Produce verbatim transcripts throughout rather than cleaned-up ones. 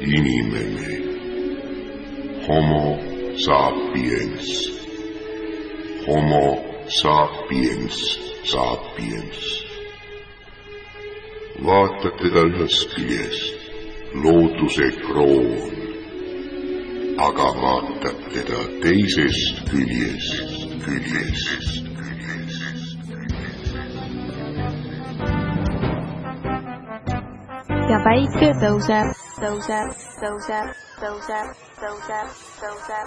inimene, homo sapiens, homo sapiens sapiens. Vaatad teda ühest küljest, looduse kroon, aga vaatad teda teisest küljest, küljest. Ja päike tõuseb, tõuseb, tõuseb, tõuseb, tõuseb, tõuseb.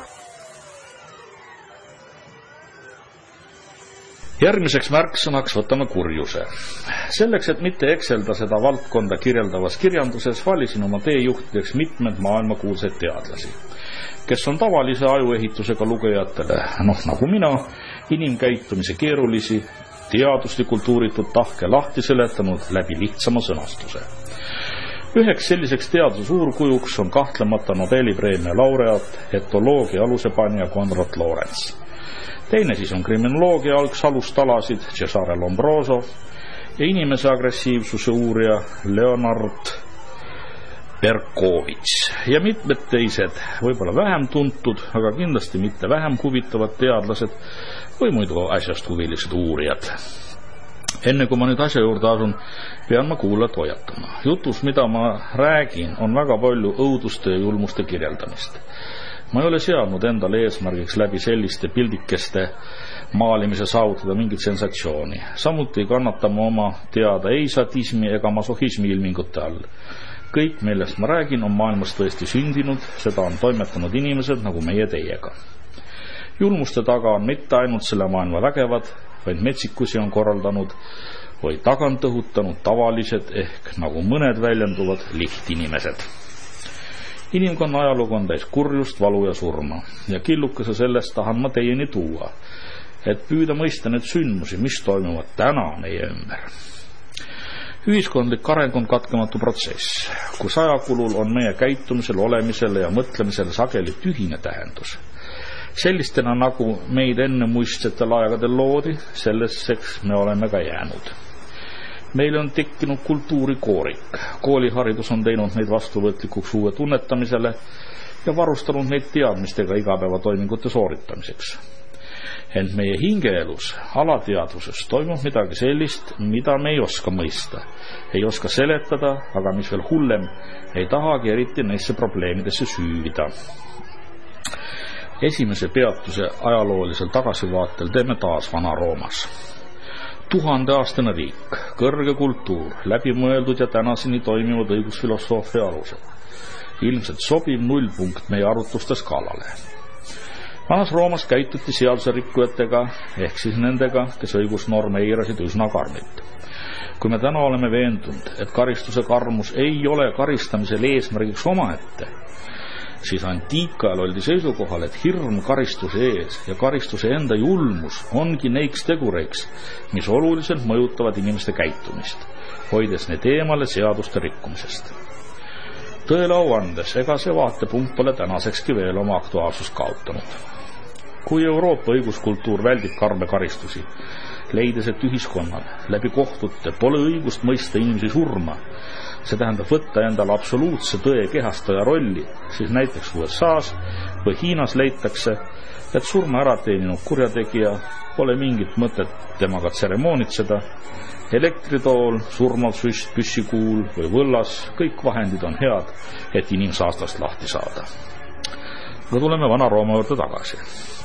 Järgmiseks märksõnaks võtame kurjuse. Selleks, et mitte ekselda seda valdkonda kirjeldavas kirjanduses, valisin oma teejuhtideks mitmed maailmakuulseid teadlasi, kes on tavalise ajuehitusega lugejatele, noh nagu mina, inimkäitumise keerulisi, teaduslikult uuritud tahke lahti seletanud läbi lihtsama sõnastuse. Üheks selliseks teaduse suurkujuks on kahtlemata Nobeli preemia laureaat, etoloogia alusepanija Konrad Lorenz. Teine siis on kriminoloogia algsalustalasid Cesare Lombroso ja inimese agressiivsuse uurija Leonard Berkovits ja mitmed teised, võib-olla vähem tuntud, aga kindlasti mitte vähem huvitavad teadlased või muidu asjast huvilised uurijad. Enne kui ma nüüd asja juurde asun, pean ma kuulajat hoiatama. Jutus, mida ma räägin, on väga palju õuduste ja julmuste kirjeldamist. Ma ei ole seadnud endale eesmärgiks läbi selliste pildikeste maalimise saavutada mingit sensatsiooni. Samuti ei kannata ma oma teada ei sadismi ega masohismi ilmingute all. Kõik, millest ma räägin, on maailmas tõesti sündinud, seda on toimetanud inimesed nagu meie teiega. Julmuste taga on mitte ainult selle maailma vägevad, vaid metsikusi on korraldanud või tagant õhutanud tavalised ehk nagu mõned väljenduvad lihtinimesed. Inimkonna ajalugu on täis kurjust, valu ja surma ja killukese sellest tahan ma teieni tuua, et püüda mõista need sündmusi, mis toimuvad täna meie ümber. Ühiskondlik areng on katkematu protsess, kus ajakulul on meie käitumisel, olemisele ja mõtlemisele sageli tühine tähendus. Sellistena nagu meid enne muistsetel aegadel loodi, selleseks me oleme ka jäänud. Meil on tekkinud kultuurikoorik. Kooliharidus on teinud neid vastuvõtlikuks uue tunnetamisele ja varustanud neid teadmistega igapäevatoimingute sooritamiseks. Ent meie hingeelus, alateadvuses toimub midagi sellist, mida me ei oska mõista, ei oska seletada, aga mis veel hullem, ei tahagi eriti neisse probleemidesse süüvida. Esimese peatuse ajaloolisel tagasivaatel teeme taas Vana-Roomas. Tuhandeaastane riik, kõrge kultuur, läbimõeldud ja tänaseni toimivad õigusfilosoofia alused. Ilmselt sobiv nullpunkt meie arutluste skaalale. Vanas Roomas käituti seaduserikkujatega ehk siis nendega, kes õigusnorme eirasid üsna karmilt. Kui me täna oleme veendunud, et karistuse karmus ei ole karistamisel eesmärgiks omaette, siis antiikajal oldi seisukohal, et hirm karistuse ees ja karistuse enda julmus ongi neiks tegureiks, mis oluliselt mõjutavad inimeste käitumist, hoides need eemale seaduste rikkumisest. Tõele au andes, ega see vaatepunkt pole tänasekski veel oma aktuaalsust kaotanud. Kui Euroopa õiguskultuur väldib karme karistusi, leides, et ühiskonnal läbi kohtute pole õigust mõista inimesi surma, see tähendab võtta endale absoluutse tõe kehastaja rolli, siis näiteks U S A-s või Hiinas leitakse, et surma ära teeninud kurjategija pole mingit mõtet temaga tseremoonitseda. Elektritool, surmavsüst, püssikuul või võllas, kõik vahendid on head, et inimsaastast lahti saada. Aga tuleme Vana-Rooma juurde tagasi.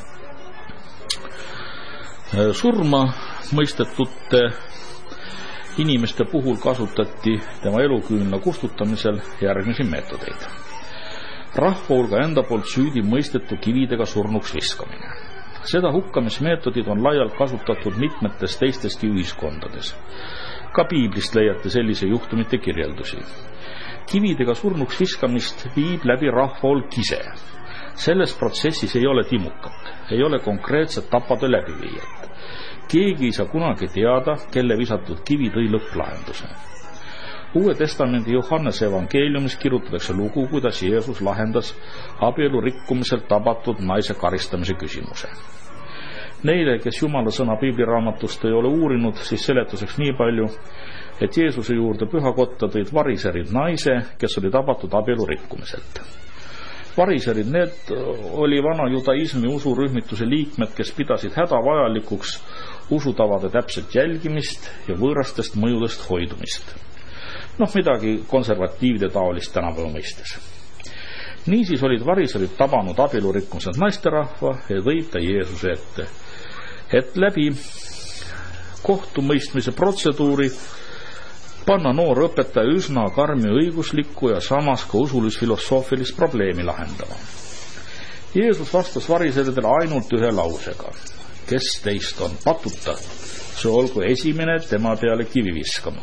Surma mõistetute inimeste puhul kasutati tema eluküünla kustutamisel järgmisi meetodeid. Rahva hulga enda poolt süüdi mõistetu kividega surnuks viskamine. Seda hukkamismeetodid on laialt kasutatud mitmetes teisteski ühiskondades. Ka piiblist leiate sellise juhtumite kirjeldusi. Kividega surnuks viskamist viib läbi rahva hulk ise. Selles protsessis ei ole timukat, ei ole konkreetset tapatöö läbiviijat. Keegi ei saa kunagi teada, kelle visatud kivi tõi lõpplahenduse. Uue testamendi Johannese evangeeliumis kirjutatakse lugu, kuidas Jeesus lahendas abielu rikkumiselt tabatud naise karistamise küsimuse. Neile, kes Jumala sõna piibliraamatust ei ole uurinud, siis seletuseks nii palju, et Jeesuse juurde pühakotta tõid variserid naise, kes oli tabatud abielu rikkumiselt. Variserid, need oli vana judaismi usurühmituse liikmed, kes pidasid hädavajalikuks usutavade täpset jälgimist ja võõrastest mõjudest hoidumist. Noh, midagi konservatiivide taolist tänapäeva mõistes. Niisiis olid variserid tabanud abielu rikkumiselt naisterahva ja tõid ta Jeesuse ette, et läbi kohtumõistmise protseduuri panna noor õpetaja üsna karmi õiguslikku ja samas ka usulis-filosoofilist probleemi lahendama. Jeesus vastas variseridele ainult ühe lausega. Kes teist on patuta, see olgu esimene tema peale kivi viskama.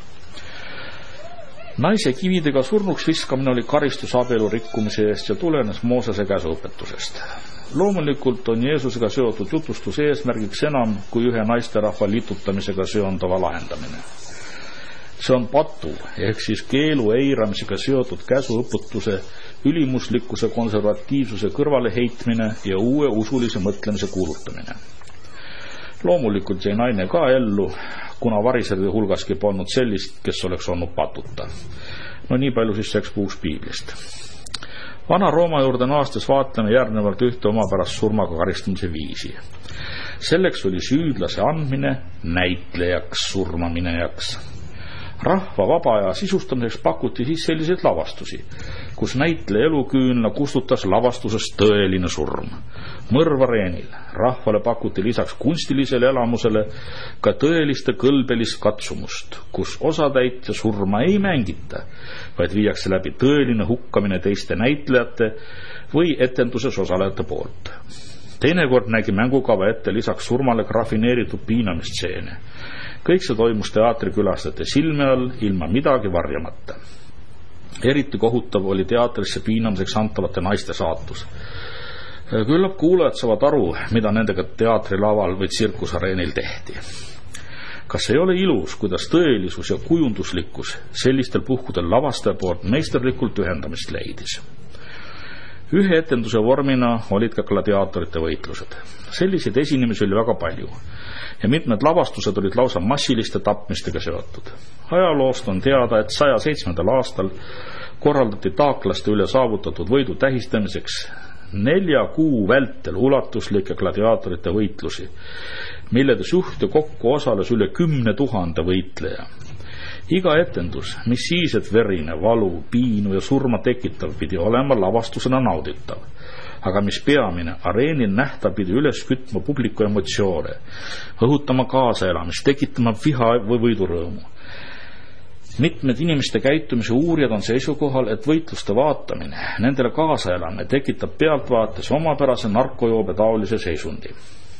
Naise kividega surnuks viskamine oli karistus abielu rikkumise eest ja tulenes Moosese käsuõpetusest. Loomulikult on Jeesusega seotud jutustus eesmärgiks enam kui ühe naisterahva litutamisega seonduva lahendamine. See on patu, ehk siis keelu eiramisega seotud käsuõpetuse, ülimuslikkuse, konservatiivsuse kõrvaleheitmine ja uue usulise mõtlemise kuulutamine. Loomulikult jäi naine ka ellu, kuna variseride hulgaski polnud sellist, kes oleks olnud patuta. No nii palju siis seks puuks piiblist. Vana Rooma juurde naastes vaatleme järgnevalt ühte omapärast surmaga karistamise viisi. Selleks oli süüdlase andmine näitlejaks, surmaminejaks. Rahva vaba aja sisustamiseks pakuti siis selliseid lavastusi, kus näitleja eluküünla kustutas lavastusest tõeline surm. Mõrv areenil. Rahvale pakuti lisaks kunstilisele elamusele ka tõeliste kõlbelist katsumust, kus osatäitja surma ei mängita, vaid viiakse läbi tõeline hukkamine teiste näitlejate või etenduses osalejate poolt. Teinekord nägi mängukava ette lisaks surmale grafineeritud piinamistseene. Kõik see toimus teatrikülastajate silme all, ilma midagi varjamata. Eriti kohutav oli teatrisse piinamiseks antavate naiste saatus. Küllap kuulajad saavad aru, mida nendega teatrilaval või tsirkusareenil tehti. Kas ei ole ilus, kuidas tõelisus ja kujunduslikkus sellistel puhkudel lavastaja poolt meisterlikult ühendamist leidis? Ühe etenduse vormina olid ka gladiaatorite võitlused. Selliseid esinemisi oli väga palju ja mitmed lavastused olid lausa massiliste tapmistega seotud. Ajaloost on teada, et saja seitsmendal aastal korraldati taaklaste üle saavutatud võidu tähistamiseks nelja kuu vältel ulatuslikke gladiaatorite võitlusi, milledes juhte kokku osales üle kümne tuhande võitleja. Iga etendus, mis siis, et verine, valu, piinu ja surma tekitav pidi olema lavastusena nauditav. Aga mis peamine, areenil nähtav pidi üles kütma publiku emotsioone, õhutama kaasaelamist, tekitama viha või võidurõõmu. Mitmed inimeste käitumise uurijad on seisukohal, et võitluste vaatamine, nendele kaasaelamine tekitab pealtvaates omapärase narkojoobe taolise seisundi.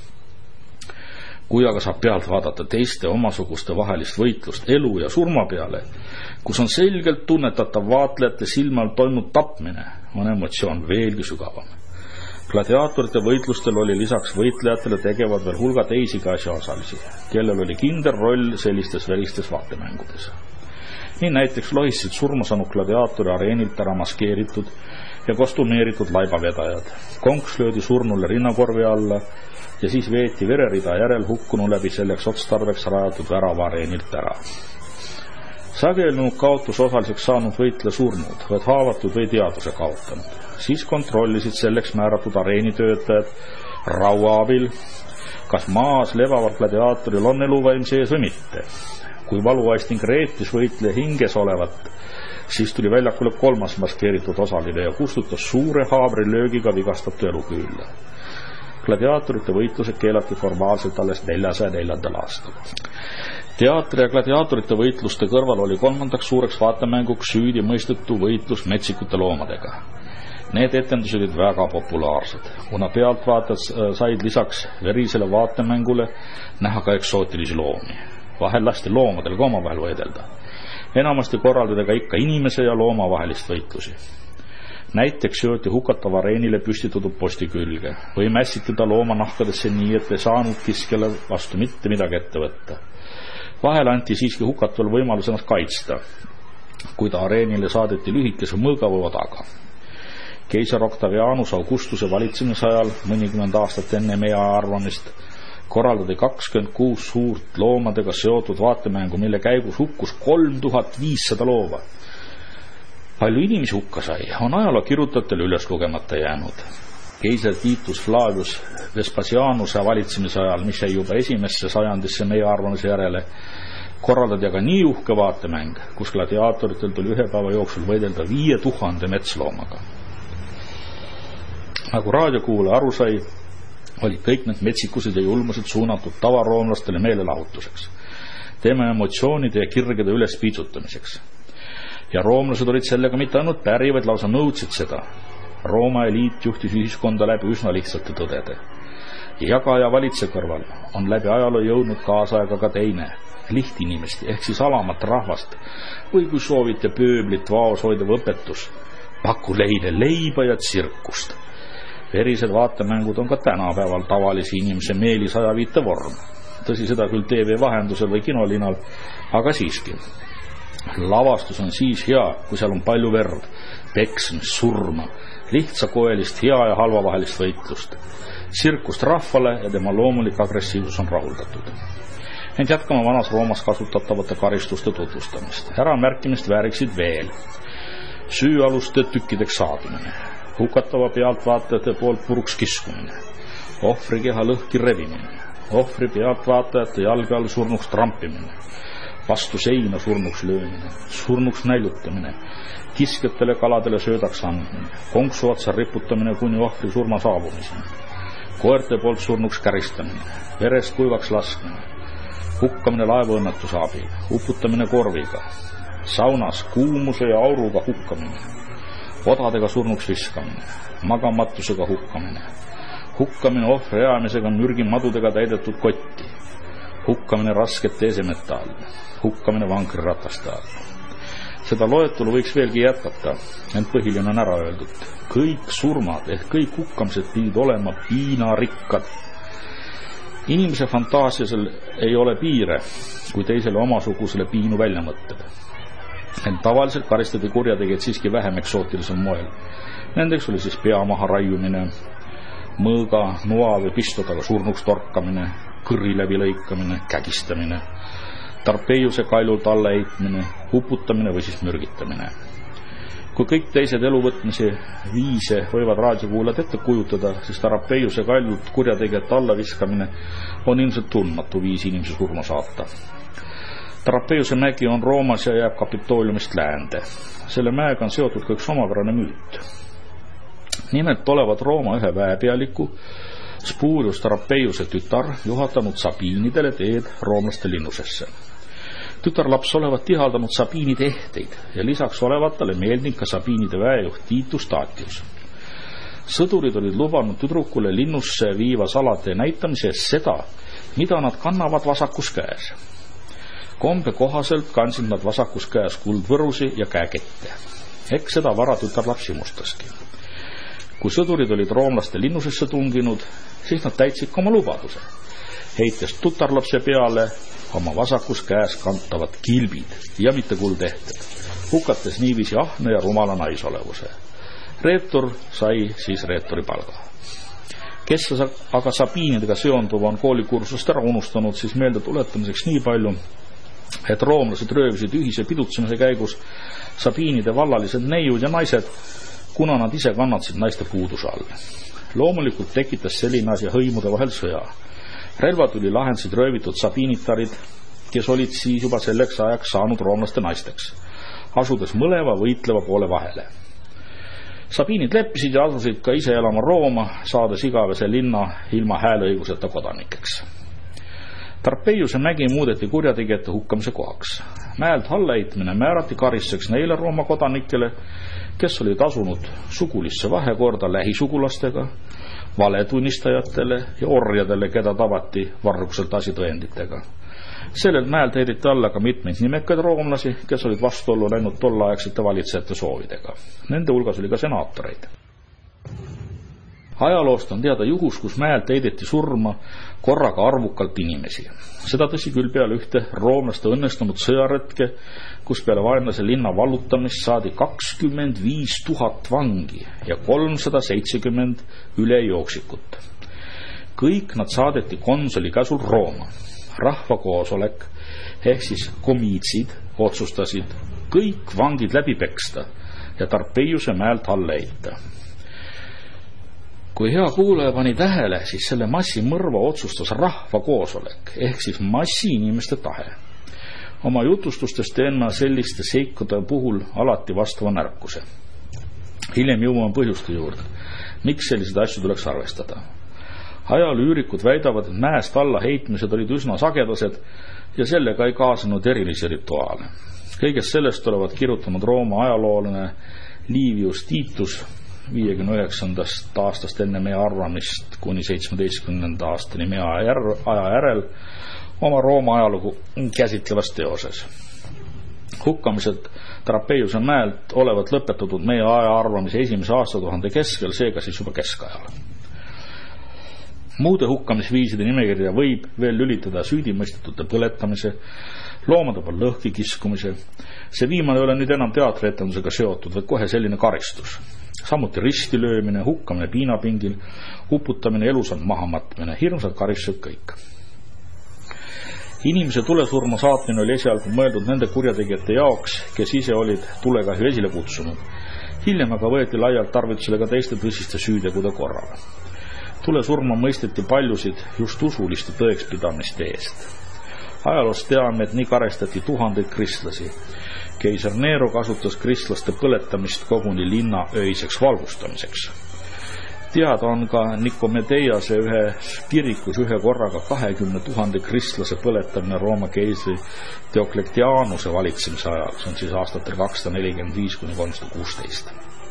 Kui aga saab pealt vaadata teiste omasuguste vahelist võitlust elu ja surma peale, kus on selgelt tunnetatav vaatlejate silmal toimunud tapmine, on emotsioon veelgi sügavam. Gladiaatorite võitlustel oli lisaks võitlejatele tegevad veel hulga teisigi asjaosalisi, kellel oli kindel roll sellistes välistes vaatemängudes. Nii näiteks lohisid surma saanud gladiaatori areenilt ära maskeeritud ja kostumeeritud laibavedajad. Konks löödi surnule rinnakorvi alla ja siis veeti vererida järel hukkunu läbi selleks otstarbeks rajatud värava areenilt ära. Sagelenud kaotus osaliseks saanud võitle surnud, vaid haavatud või teaduse kaotanud. Siis kontrollisid selleks määratud areenitöötajad raua abil, kas maas levaval gladiaatoril on eluvaim sees või mitte. Kui valuaisting reetis võitleja hinges olevat, siis tuli väljakule kolmas maskeeritud osaline ja kustutas suure haabri löögiga vigastatu eluküülla. Gladiaatorite võitlused keelati formaalselt alles neljasaja neljandal aastal. Teatri ja gladiaatorite võitluste kõrval oli kolmandaks suureks vaatemänguks süüdi mõistetu võitlus metsikute loomadega. Need etendused olid väga populaarsed, kuna pealtvaatajad said lisaks verisele vaatemängule näha ka eksootilisi loomi. Vahel lasti loomadel ka omavahel võidelda. Enamasti korraldada ka ikka inimese ja looma vahelist võitlusi. Näiteks sööti hukatava areenile püstitatud posti külge või mässiti ta loomanahkadesse nii, et ei saanud kiskjale vastu mitte midagi ette võtta. Vahel anti siiski hukataval võimalus ennast kaitsta, kui ta areenile saadeti lühikese mõõgava odaga. Keiser Octavianus Augustuse valitsemise ajal mõnikümmend aastat enne meie arvamist korraldati kakskümmend kuus suurt loomadega seotud vaatemängu, mille käigus hukkus kolm tuhat viissada looma. Palju inimesi hukka sai, on ajaloo kirjutajatel üles lugemata jäänud. Keiser Titus Flavius Vespasianuse valitsemise ajal, mis jäi juba esimesse sajandisse meie arvamise järele, korraldati aga nii uhke vaatemäng, kus gladiaatoritel tuli ühe päeva jooksul võidelda viie tuhande metsloomaga. Nagu raadiokuule aru sai, olid kõik need metsikused ja julmused suunatud tavaroomlastele meelelahutuseks, teema emotsioonide ja kirgede üles piitsutamiseks. Ja roomlased olid sellega mitte ainult päri, vaid lausa nõudsid seda. Rooma eliit juhtis ühiskonda läbi üsna lihtsate tõdede. Jaga ja valitse kõrval on läbi ajaloo jõudnud kaasaega ka teine, lihtinimesti ehk siis alamat rahvast või kui soovite pööblit vaos hoidav õpetus, paku leile leiba ja tsirkust. Verised vaatemängud on ka tänapäeval tavalisi inimese meelisajaviite vorm. Tõsi, seda küll T V vahendusel või kinolinal, aga siiski. Lavastus on siis hea, kui seal on palju verd, peksmist, surma, lihtsakoelist hea ja halva vahelist võitlust. Tsirkust rahvale ja tema loomulik agressiivsus on rahuldatud. Ent jätkame vanas Roomas kasutatavate karistuste tutvustamist. Äramärkimist vääriksid veel. Süüaluste tükkideks saadimine. Hukatava pealtvaatajate poolt puruks kiskumine, ohvrikeha lõhki revimine, ohvri pealtvaatajate jalge all surnuks trampimine, vastu seina surnuks löömine, surnuks näljutamine, kiskjatele kaladele söödaks andmine, konksu otsa riputamine kuni ohvri surma saabumiseni, koerte poolt surnuks käristamine, verest kuivaks laskmine, hukkamine laevaõnnetuse abil, uputamine korviga, saunas kuumuse ja auruga hukkamine, odadega surnuks viskamine, magamatusega hukkamine, hukkamine ohvri ajamisega mürgimadudega täidetud kotti, hukkamine raskete esemete all, hukkamine vankrirataste all. Seda loetelu võiks veelgi jätkata, ent põhiline on ära öeldud. Kõik surmad ehk kõik hukkamised pidid olema piinarikkad. Inimese fantaasiasel ei ole piire, kui teisele omasugusele piinu välja mõtleb. Ent tavaliselt karistati kurjategijad siiski vähem eksootilisel moel. Nendeks oli siis pea maha raiumine, mõõga, noa või pistotaga surnuks torkamine, kõrri läbi lõikamine, kägistamine, tarpeiuse kailult alla heitmine, uputamine või siis mürgitamine. Kui kõik teised eluvõtmise viise võivad raadiokuulajad ette kujutada, siis tarpeiuse kailult kurjategijate alla viskamine on ilmselt tundmatu viis inimese surma saata. Tarpeiuse mägi on Roomas ja jääb Kapitooliumist läände. Selle mäega on seotud ka üks omapärane müüt. Nimelt olevat Rooma ühe väepealiku Spurius Tarpeiuse tütar juhatanud Sabiinidele teed roomlaste linnusesse. Tütarlaps olevat tihaldanud Sabiinide ehteid ja lisaks olevat talle meeldinud ka Sabiinide väejuht Titus Tatius. Sõdurid olid lubanud tüdrukule linnusse viiva salatee näitamise eest seda, mida nad kannavad vasakus käes. Kombe kohaselt kandsid nad vasakus käes kuldvõrusi ja käekette. Eks seda vara tütarlaps imustaski. Kui sõdurid olid roomlaste linnusesse tunginud, siis nad täitsid ka oma lubaduse, heites tütarlapse peale oma vasakus käes kantavad kilbid ja mitte kuldehted, hukates niiviisi ahne ja rumala naisolevuse. Reetur sai siis reeturi palga. Kes aga Sabiinidega seonduva on koolikursust ära unustanud, siis meelde tuletamiseks nii palju, et roomlased röövisid ühise pidutsemise käigus Sabiinide vallalised neiud ja naised, kuna nad ise kannatasid naiste puuduse all. Loomulikult tekitas selline asi hõimude vahel sõja. Relvatüli lahendasid röövitud sabiinitarid, kes olid siis juba selleks ajaks saanud roomlaste naisteks, asudes mõleva võitleva poole vahele. Sabiinid leppisid ja asusid ka ise elama Rooma, saades igavese linna ilma hääleõiguseta kodanikeks. Tarpeiuse mägi muudeti kurjategijate hukkamise kohaks. Mäelt hallaheitmine määrati karistuseks neile Rooma kodanikele, kes olid asunud sugulisse vahekorda lähisugulastega, valetunnistajatele ja orjadele, keda tabati varguselt asitõenditega. Sellel mäelt heideti alla ka mitmeid nimekaid roomlasi, kes olid vastuollu läinud tollaaegsete valitsejate soovidega. Nende hulgas oli ka senaatoreid. Ajaloost on teada juhus, kus mäelt heideti surma korraga arvukalt inimesi. Seda tõsi küll peale ühte roomlaste õnnestunud sõjaretke, kus peale vaenlase linna vallutamist saadi kakskümmend viis tuhat vangi ja kolmsada seitsekümmend ülejooksikut. Kõik nad saadeti konsuli käsul Rooma. Rahvakoosolek ehk siis komiitsid otsustasid kõik vangid läbi peksta ja Tarpeiuse mäelt alla heita. Kui hea kuulaja pani tähele, siis selle massimõrva otsustas rahvakoosolek ehk siis massi inimeste tahe. Oma jutustustes teen ma selliste seikude puhul alati vastava närkuse. Hiljem jõuame põhjuste juurde, miks sellised asju tuleks arvestada. Ajalüürikud väidavad, et mäest alla heitmised olid üsna sagedased ja sellega ei kaasanud erilisi rituaale. Kõigest sellest olevat kirjutanud Rooma ajaloolane Livius Titus viiekümne üheksandast aastast enne meie arvamist kuni seitsmeteistkümnenda aastani meie aja järel oma Rooma ajalugu käsitlevas teoses. Hukkamised Tarpeiuse mäelt olevat lõpetatud meie aja arvamise esimese aastatuhande keskel, seega siis juba keskajal. Muude hukkamisviiside nimekirja võib veel lülitada süüdimõistetute põletamise, loomade peal lõhki kiskumise. See viimane ei ole nüüd enam teatrietendusega seotud, vaid kohe selline karistus. Samuti ristilöömine, hukkamine piinapingil, uputamine, elusalt mahamatmine, hirmsad karistused kõik. Inimese tulesurma saatmine oli esialgu mõeldud nende kurjategijate jaoks, kes ise olid tulekahju esile kutsunud. Hiljem aga võeti laialt tarvitusele ka teiste tõsiste süütegude korral. Tulesurma mõisteti paljusid just usuliste tõekspidamiste eest. Ajaloost teame, et nii karestati tuhandeid kristlasi. Keiser Nero kasutas kristlaste põletamist koguni linna öiseks valgustamiseks. Teada on ka Nikomedeiase ühe kirikus ühe korraga kahekümne tuhande kristlase põletamine Rooma keisri Diocletianuse valitsemise ajal. See on siis aastatel kakssada nelikümmend viis kuni kolmsada kuusteist.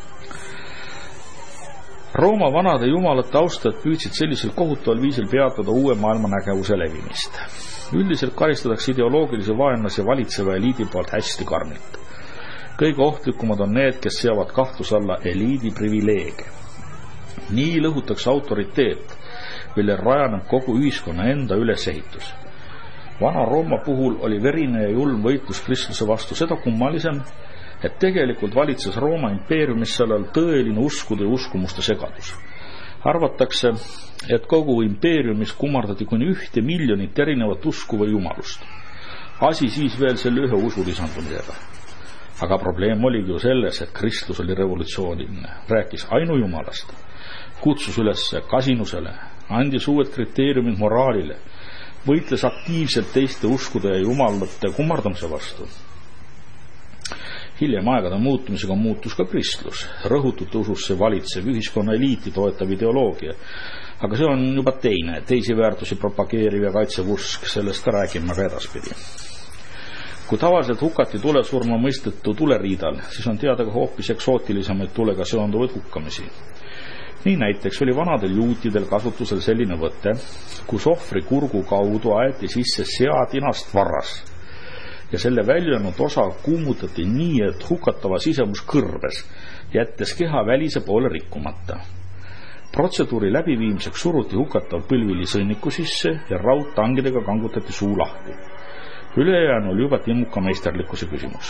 Rooma vanade jumalate austajad püüdsid sellisel kohutaval viisil peatada uue maailmanägevuse levimist. Üldiselt karistatakse ideoloogilise vaenlase valitseva eliidi poolt hästi karmilt. Kõige ohtlikumad on need, kes seavad kahtluse alla eliidi privileege. Nii lõhutakse autoriteet, mille rajaneb kogu ühiskonna enda ülesehitus. Vana Rooma puhul oli verine ja julm võitlus kristluse vastu seda kummalisem, et tegelikult valitses Rooma impeeriumis sellel tõeline uskude ja uskumuste segadus. Arvatakse, et kogu impeeriumis kummardati kuni ühte miljonit erinevat usku või jumalust. Asi siis veel selle ühe usu lisandumisega. Aga probleem oligi ju selles, et kristlus oli revolutsiooniline, rääkis ainujumalast, kutsus üles kasinusele, andis uued kriteeriumid moraalile, võitles aktiivselt teiste uskude ja jumalate kummardamise vastu. Hiljem aegade muutumisega muutus ka kristlus, rõhutute ususse valitsev ühiskonna eliiti toetav ideoloogia, aga see on juba teine, teisi väärtusi propageeriv ja kaitsev usk, sellest ka räägime ka edaspidi. Kui tavaliselt hukati tulesurma mõistetu tuleriidal, siis on teada ka hoopis eksootilisemaid tulega seonduvaid hukkamisi. Nii näiteks oli vanadel juutidel kasutusel selline võte, kus ohvri kurgu kaudu aeti sisse seadinast varras ja selle väljanud osa kuumutati nii, et hukatava sisemus kõrbes, jättes keha välise poole rikkumata. Protseduuri läbiviimiseks suruti hukatav põlvili sõnniku sisse ja raudtangidega kangutati suu lahti. Ülejäänu oli juba timmuka meisterlikkuse küsimus.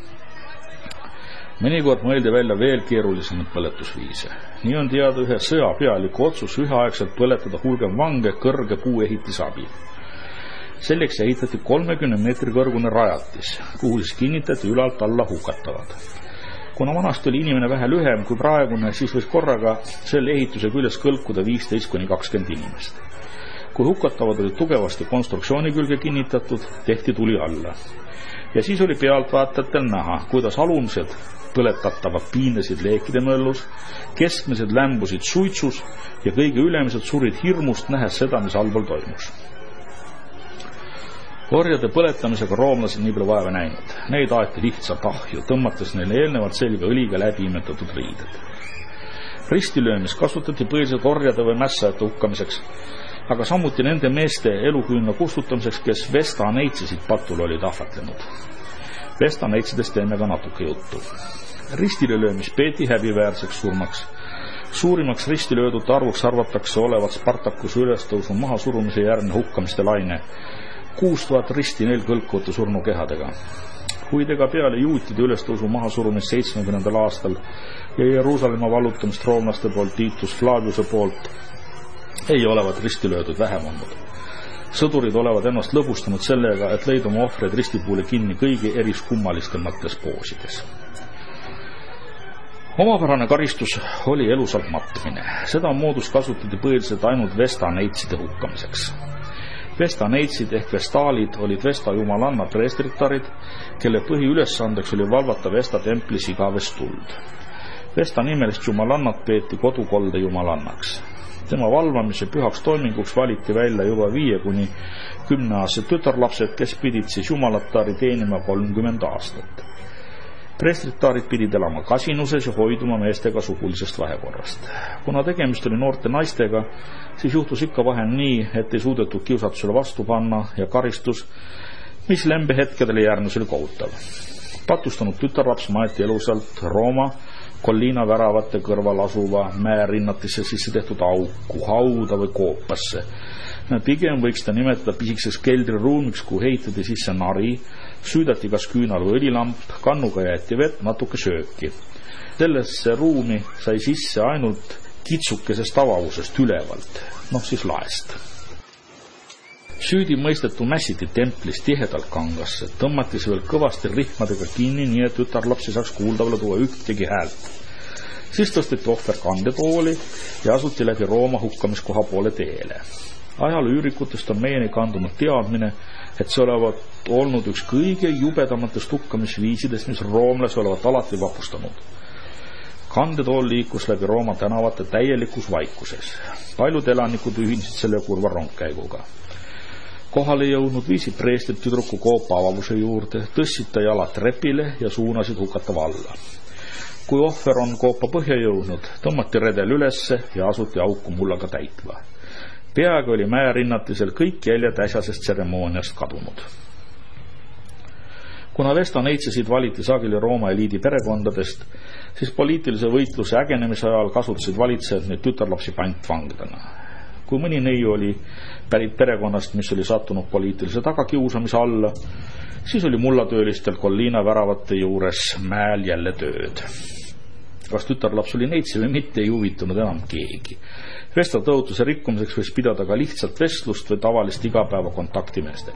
Mõnikord mõeldi välja veel keerulisemaid põletusviise. Nii on teada ühe sõjapealiku otsus üheaegselt põletada hulgem vange kõrge puuehitisabi. Selleks ehitati kolmekümne meetri kõrgune rajatis, kuhu siis kinnitati ülalt alla hukatavad. Kuna vanasti oli inimene vähe lühem kui praegune, siis võis korraga selle ehituse küljes kõlkuda viisteist kuni kakskümmend inimest. Kui hukatavad olid tugevasti konstruktsiooni külge kinnitatud, tehti tuli alla. Ja siis oli pealtvaatajatel näha, kuidas alumised põletatavad piinesid leekide möllus, keskmised lämbusid suitsus ja kõige ülemised surid hirmust nähes seda, mis allpool toimus. Orjade põletamisega roomlased nii palju vaeva näinud. Neid aeti lihtsalt ahju, tõmmates neile eelnevalt selga õliga läbi imetatud riided. Ristilöömis kasutati põhiliselt orjade või mässajate hukkamiseks, aga samuti nende meeste eluküünla kustutamiseks, kes vestaneitsesid patul olid ahvatlenud. Vestaneitsidest teeme ka natuke juttu. Ristilöömis peeti häbiväärseks surmaks. Suurimaks ristilöödute arvuks arvatakse olevat Spartakuse ülestõusu mahasurumise järgne hukkamiste laine. kuus tuhat risti neil kõlkuvate surnukehadega. Kuid ega peale juutide ülestõusu mahasurumist seitsmekümnendal aastal ja Jeruusalemma vallutamist roomlaste poolt Titus Flaviuse poolt ei olevat ristilöödud vähem olnud. Sõdurid olevat ennast lõbustanud sellega, et leid oma ohvreid ristipuule kinni kõigi eriskummalistemates poosides. Omapärane karistus oli elusalt matmine. Seda moodus kasutati põhiliselt ainult vestaneitside hukkamiseks. Vestaneitsid ehk vestaalid olid Vesta jumalanna preestritarid, kelle põhiülesandeks oli valvata Vesta templis igavest tuld. Vesta nimelist jumalannat peeti kodukolde jumalannaks. Tema valvamise pühaks toiminguks valiti välja juba viie kuni kümneaastased tütarlapsed, kes pidid siis jumalatari teenima kolmkümmend aastat. Preestritaarid pidid elama kasinuses ja hoiduma meestega sugulisest vahekorrast. Kuna tegemist oli noorte naistega, siis juhtus ikka vahel nii, et ei suudetud kiusatusele vastu panna ja karistus, mis lembehetkedele järgnus oli kohutav. Patustanud tütarlaps maeti elusalt Rooma Colina väravate kõrval asuva mäerinnatisse sisse tehtud auku, hauda või koopasse. Pigem võiks ta nimetada pisikeseks keldriruumiks, kuhu heitati sisse nari, süüdati kas küünal või õlilamp, kannuga jäeti vett, natuke sööki. Sellesse ruumi sai sisse ainult kitsukesest avavusest ülevalt, noh siis laest. Süüdi mõistetu mässiti templis tihedalt kangasse, tõmmati see veel kõvasti rihmadega kinni, nii et tütarlaps ei saaks kuuldavale tuua ühtegi häält. Siis tõsteti ohver kandetooli ja asuti läbi Rooma hukkamiskoha poole teele. Ajaloo üürikutest on meieni kandunud teadmine, et see olevat olnud üks kõige jubedamatest hukkamisviisidest, mis roomlasi olevat alati vapustanud. Kandetool liikus läbi Rooma tänavate täielikus vaikuses. Paljud elanikud ühinesid selle kurva rongkäiguga. Kohale jõudnud viisid preestrid tüdruku koopa avavuse juurde, tõstsid ta jalad trepile ja suunasid hukatava alla. Kui ohver on koopa põhja jõudnud, tõmmati redel ülesse ja asuti auku mullaga täitva. Peaaegu oli mäerinnatisel kõik jäljed äsjasest tseremooniast kadunud. Kuna vestaneitsesid valiti sageli Rooma eliidi perekondadest, siis poliitilise võitluse ägenemise ajal kasutasid valitsejad neid tütarlapsi pantvangidena. Kui mõni neiu oli pärit perekonnast, mis oli sattunud poliitilise tagakiusamise alla, siis oli mullatöölistel Colina väravate juures mäel jälle tööd. Kas tütarlaps oli neitsi või mitte, ei huvitunud enam keegi. Vesta tõotuse rikkumiseks võis pidada ka lihtsalt vestlust või tavalist igapäeva kontakti meestel.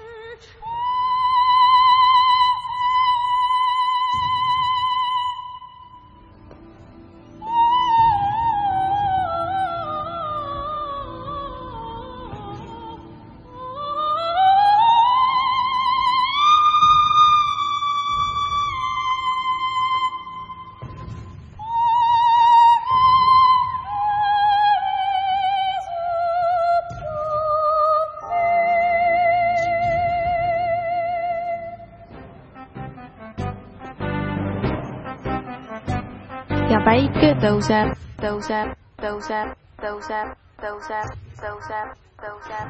Ja päike tõuseb, tõuseb, tõuseb, tõuseb, tõuseb, tõuseb, tõuseb.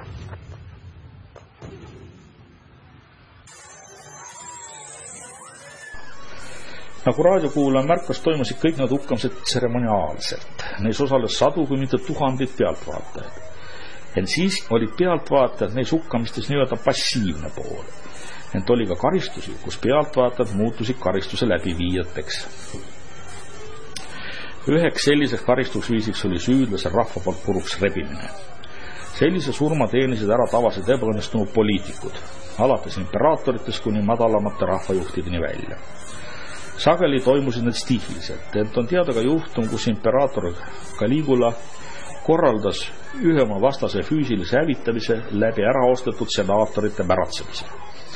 Nagu raadiokuulaja märkas, toimusid kõik need hukkamised tseremoniaalselt. Neis osales sadu, kui mitte tuhandid pealtvaatajaid. Ent siis olid pealtvaatajad neis hukkamistes nii-öelda passiivne pool. Ent oli ka karistusi, kus pealtvaatajad muutusid karistuse läbiviijateks. Üheks selliseks karistusviisiks oli süüdlase rahva poolt puruks rebimine. Sellise surma teenisid ära tavaliselt ebaõnnestunud poliitikud, alates imperaatoritest kuni madalamate rahvajuhtideni välja. Sageli toimusid need stiihiliselt, ent on teada ka juhtum, kus imperaator Caligula korraldas ühe oma vastase füüsilise hävitamise läbi äraostetud senaatorite märatsemise.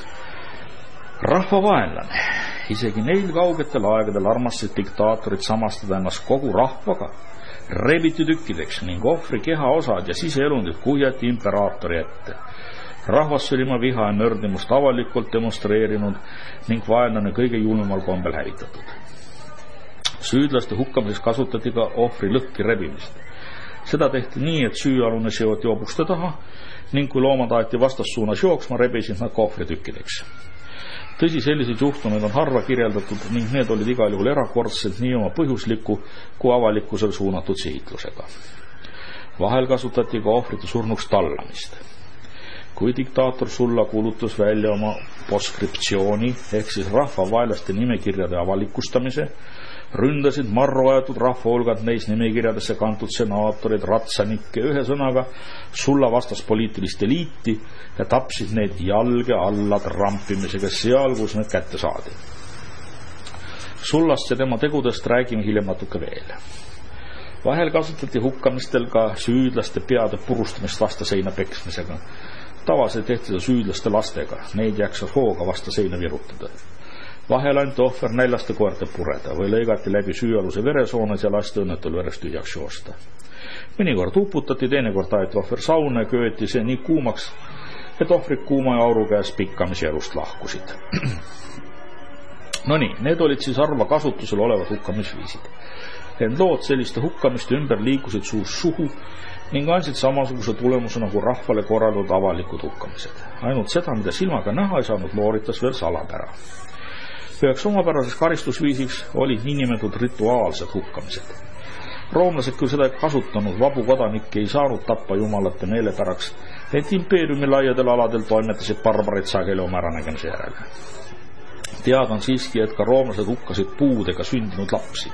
Rahva vaenlane. Isegi neil kaugetel aegadel armastasid diktaatorid samastada ennast kogu rahvaga, rebiti tükkideks ning ohvri kehaosad ja siseelundid kuhjati imperaatori ette. Rahvas oli oma viha ja nördimust avalikult demonstreerinud ning vaenlane kõige julmemal kombel hävitatud. Süüdlaste hukkamiseks kasutati ka ohvri lõhki rebimist. Seda tehti nii, et süüalune seoti hobuste taha ning kui loomad aeti vastassuunas jooksma, rebisid nad ka ohvri tükkideks. Tõsi, selliseid juhtumeid on harva kirjeldatud ning need olid igal juhul erakordsed nii oma põhjusliku kui avalikkusel suunatud sihitlusega. Vahel kasutati ka ohvrite surnuks tallamist. Kui diktaator Sulla kuulutas välja oma poskriptsiooni ehk siis rahvavaelaste nimekirjade avalikustamise, ründasid marru ajatud rahvahulgad neis nimekirjadesse kantud senaatorid, ratsanikke, ühe sõnaga Sulla vastas poliitilist eliiti ja tapsid neid jalge alla trampimisega seal, kus need kätte saadi. Sullast ja tema tegudest räägime hiljem natuke veel. Vahel kasutati hukkamistel ka süüdlaste peade purustamist vasta seina peksmisega. Tavaliselt tehti seda süüdlaste lastega, neid jaksas hooga vasta seina virutada. Vahel anti ohver näljaste koerte pureda või lõigati läbi süüaluse veresoones ja lasti õnnetul verest tühjaks joosta. Mõnikord uputati, teinekord aeti ohver sauna ja kööti see nii kuumaks, et ohvrid kuuma ja auru käes pikkamisi elust lahkusid. No nii, need olid siis harva kasutusel olevad hukkamisviisid. Ent lood selliste hukkamiste ümber liikusid suus suhu ning andsid samasuguse tulemuse nagu rahvale korraldatud avalikud hukkamised. Ainult seda, mida silmaga näha ei saanud, looritas veel salapära. Üheks omapäraseks karistusviisiks olid niinimetatud rituaalsed hukkamised. Roomlased küll seda kasutanud, vabu kodanikke ei saanud tappa jumalate meelepäraks, et impeeriumi laiadel aladel toimetasid barbarid sageli oma äranägemise järele. Tead on siiski, et ka roomlased hukkasid puudega sündinud lapsi.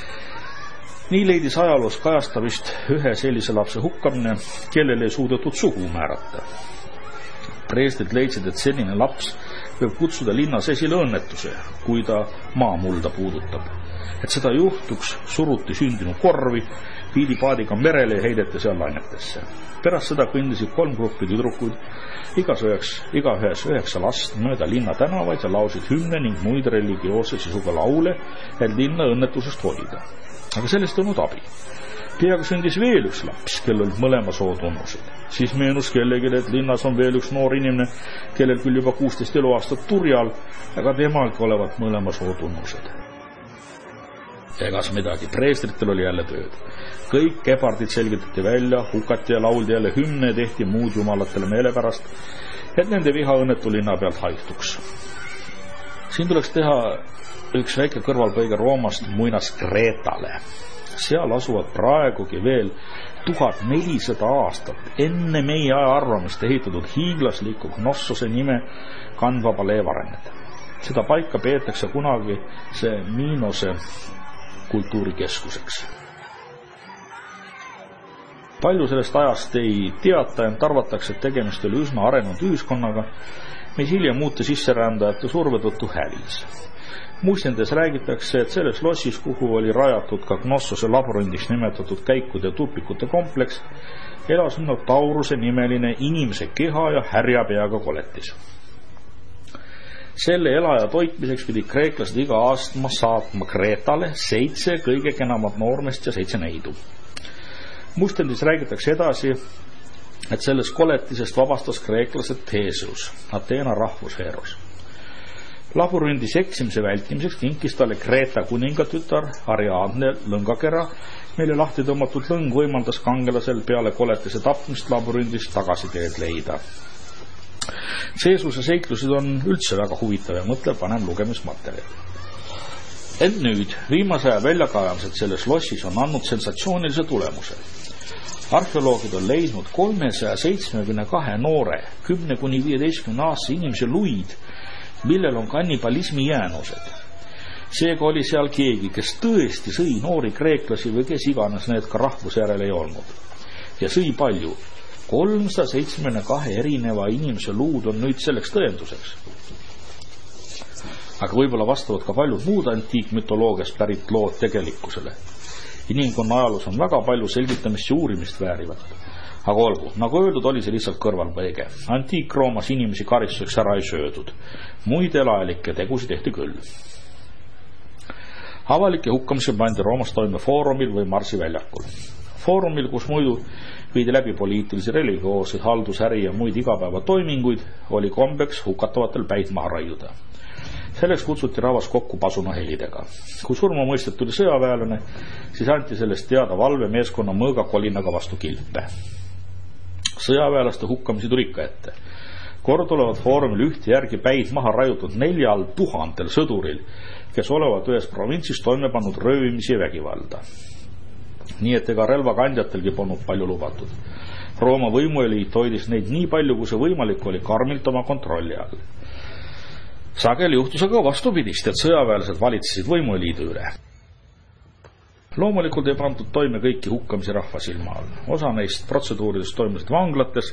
Nii leidis ajaloos kajastamist ühe sellise lapse hukkamine, kellele ei suudetud sugu määrata. Preestrid leidsid, et selline laps võib kutsuda linnas esile õnnetuse, kui ta maamulda puudutab. Et seda juhtuks, suruti sündinu korvi, viidi paadiga merele ja heideti seal lainetesse. Pärast seda kõndisid kolm gruppi tüdrukuid, igas üheks, iga ühes üheksa last mööda linna tänavaid ja lausid hümne ning muid religioosse sisuga laule, et linna õnnetusest hoida. Aga sellest on abi. Peaga sündis veel üks laps, kellel mõlema soo tunnused. Siis meenus kellegi, et linnas on veel üks noor inimene, kellel küll juba kuusteist eluaastat turjal, aga temalgi olevat mõlema soo tunnused. Egas midagi, preestritel oli jälle tööd. Kõik kepardid selgitati välja, hukati ja lauldi jälle hümne ja tehti muud jumalatele meelepärast, et nende viha õnnetu linna pealt haihtuks. Siin tuleks teha üks väike kõrvalpõige Roomast muinas Kreetale. Seal asuvad praegugi veel tuhat nelisada aastat enne meie aja arvamist ehitatud hiiglasliku Knossose nime kandva paleevarened. Seda paika peetakse kunagi see Miinose kultuurikeskuseks. Palju sellest ajast ei teata, ent arvatakse, et tegemist oli üsna arenenud ühiskonnaga, mis hiljem uute sisserändajate surve tõttu hävis. Muistendes räägitakse, et selles lossis, kuhu oli rajatud ka Knossose laborindiks nimetatud käikude ja tupikute kompleks, elas Tauruse nimeline inimese keha ja härjapeaga koletis. Selle elaja toitmiseks pidi kreeklased iga aastma saatma Kreetale seitse kõige kenamat noormest ja seitse neidu. Muistendis räägitakse edasi, et selles koletisest vabastas kreeklased Theseus, Ateena rahvusheeros. Laborindis eksimise vältimiseks kinkis talle Kreeta kuningatütar Ariadne lõngakera, mille lahti tõmmatud lõng võimaldas kangelasel peale koletise tapmist laborindist tagasi teed leida. Theseuse seiklused on üldse väga huvitav ja mõtlev panem lugemismaterjal. Ent nüüd, viimase aja väljakaevamised selles lossis on andnud sensatsioonilise tulemuse. Arheoloogid on leidnud kolmesaja seitsmekümne kahe noore, kümne kuni viieteistkümne aastase inimese luid, millel on kannibalismi jäänused. Seega oli seal keegi, kes tõesti sõi noori kreeklasi või kes iganes need ka rahvuse järel ei olnud. Ja sõi palju. kolmsaja seitsmekümne kahe erineva inimese luud on nüüd selleks tõenduseks. Aga võib-olla vastavad ka paljud muud antiikmütoloogiast pärit lood tegelikkusele. Inimkonna ajaloos on väga palju selgitamist ja uurimist väärivat. Aga olgu, nagu öeldud, oli see lihtsalt kõrvalpõige. Antiik-Roomas inimesi karistuseks ära ei söödud. Muid elaelikke tegusid tehti küll. Avalike hukkamisi pandi Roomas toime foorumil või Marsi väljakul. Foorumil, kus muidu viidi läbi poliitilisi, religioosseid, haldusäri ja muid igapäeva toiminguid, oli kombeks hukatavatel päid maha raiuda. Selleks kutsuti rahvas kokku pasunahelidega. Kui surma mõistet tuli sõjaväelane, siis anti sellest teada valvemeeskonna mõõgakolinaga vastu kilpe. Sõjaväelaste hukkamisi tuli ikka ette. Kord olevat foorumil ühte järgi päid maha rajutud neljal tuhandel sõduril, kes olevat ühes provintsis toime pannud röövimisi ja vägivalda. Nii et ega relvakandjatelgi polnud palju lubatud. Rooma võimueliit hoidis neid nii palju, kui see võimalik oli karmilt oma kontrolli all. Sageli juhtus aga vastupidist, et sõjaväelased valitsesid võimueliidu üle. Loomulikult ei pandud toime kõiki hukkamisi rahva silma all. Osa neist protseduuridest toimusid vanglates,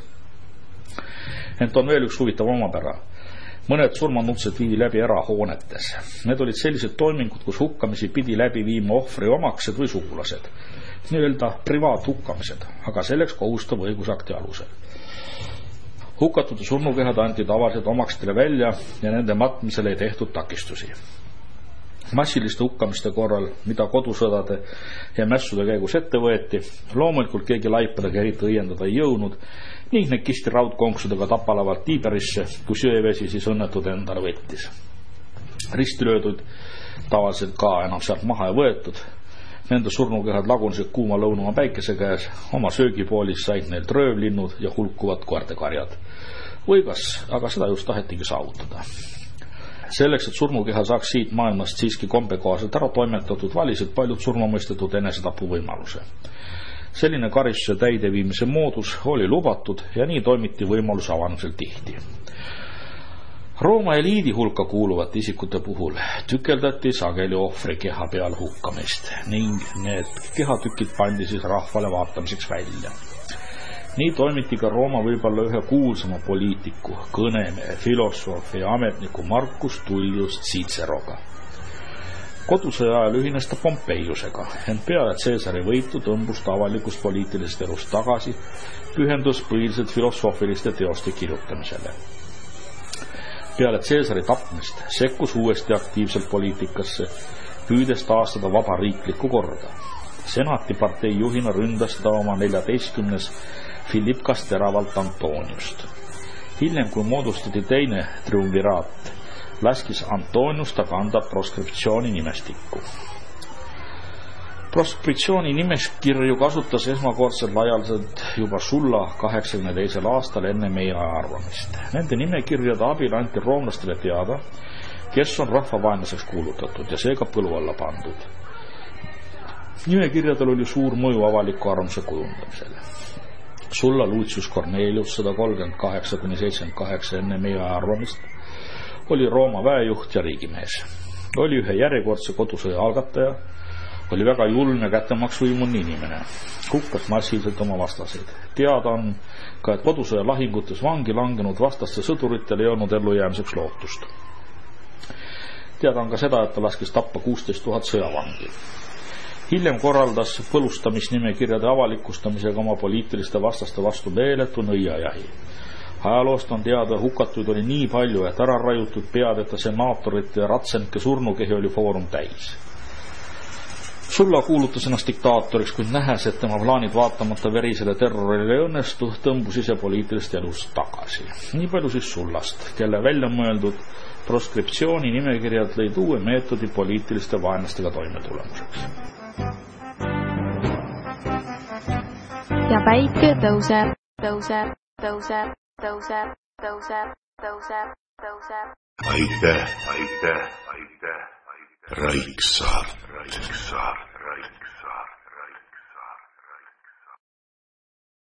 ent on veel üks huvitav omapära. Mõned surmanutsed viidi läbi erahoonetes. Need olid sellised toimingud, kus hukkamisi pidi läbi viima ohvri omaksed või sugulased. Nii-öelda privaathukkamised, aga selleks kohustab õigusakti alusel. Hukatud ja surnukehad anti tavaliselt omakstele välja ja nende matmisele ei tehtud takistusi. Massiliste hukkamiste korral, mida kodusõdade ja mässude käigus ette võeti, loomulikult keegi laipadega eriti õiendada ei jõudnud ning need kisti raudkonksudega tapalavalt Tiiberisse, kus jõevesi siis õnnetud endale võttis. Ristilööduid tavaliselt ka enam sealt maha ei võetud. Nende surnukehad lagunesid kuuma lõunuma päikese käes, oma söögipoolis said neil röövlinnud ja hulkuvad koertekarjad. Või kas, aga seda just tahetigi saavutada. Selleks, et surnukeha saaks siit maailmast siiski kombekohaselt ära toimetatud, valisid paljud surmamõistetud enesetapu võimaluse. Selline karistuse täideviimise moodus oli lubatud ja nii toimiti võimaluse avamisel tihti. Rooma eliidi hulka kuuluvate isikute puhul tükeldati sageli ohvri keha peal hukkamist ning need kehatükid pandi siis rahvale vaatamiseks välja. Nii toimiti ka Rooma võib-olla ühe kuulsama poliitiku, kõnemehe, filosoofi ja ametniku Marcus Tullius Ciceroga. Kodusõja ajal ühines ta Pompeiusega, ent peale Caesari võitu tõmbus ta avalikust poliitilisest elust tagasi, pühendus põhiliselt filosoofiliste teoste kirjutamisele. Peale Caesari tapmist sekkus uuesti aktiivselt poliitikasse, püüdes taastada vaba riiklikku korda. Senati partei juhina ründas ta oma neljateistkümnes Philippkast teravalt Antoniust. Hiljem, kui moodustati teine triumviraat, laskis Antonius ta kanda proskriptsiooni nimestikku. Proskriptsiooni nimeskirju kasutas esmakordselt laialdaselt juba Sulla kaheksakümne teisel aastal enne meie arvamist. Nende nimekirjade abil anti roomlastele teada, kes on rahvavaenlaseks kuulutatud ja seega põlu alla pandud. Nimekirjadel oli suur mõju avaliku arvamuse kujundamisele. Sulla Lucius Cornelius sada kolmkümmend kaheksa kuni seitsekümmend kaheksa enne meie arvamist oli Rooma väejuht ja riigimees. Oli ühe järjekordse kodusõja algataja, oli väga julm ja kättemaksuimunni inimene. Hukkas massiliselt oma vastaseid. Teada on ka, et kodusõja lahingutes vangi langenud vastaste sõduritel ei olnud ellujäämiseks lootust. Teada on ka seda, et ta laskis tappa kuusteist tuhat sõjavangi. Hiljem korraldas põlustamisnimekirjade avalikustamisega oma poliitiliste vastaste vastu meeletu nõiajahi. Ajaloost on teada, hukatuid oli nii palju, et ära rajutud peadeta senaatorite ja ratsenke surnukehi oli foorum täis. Sulla kuulutas ennast diktaatoriks, kuid nähes, et tema plaanid vaatamata verisele terrorile ei õnnestu, tõmbus ise poliitilist elust tagasi. Nii palju siis Sullast, kelle välja mõeldud proskriptsiooni nimekirjad lõid uue meetodi poliitiliste vaenlastega toimetulemuseks. Ja päike tõuseb, tõuseb, tõuseb, tõuseb, tõuseb, tõuseb, tõuseb. Aitäh, aitäh, aitäh, aitäh. Raiksaar, Raiksaar.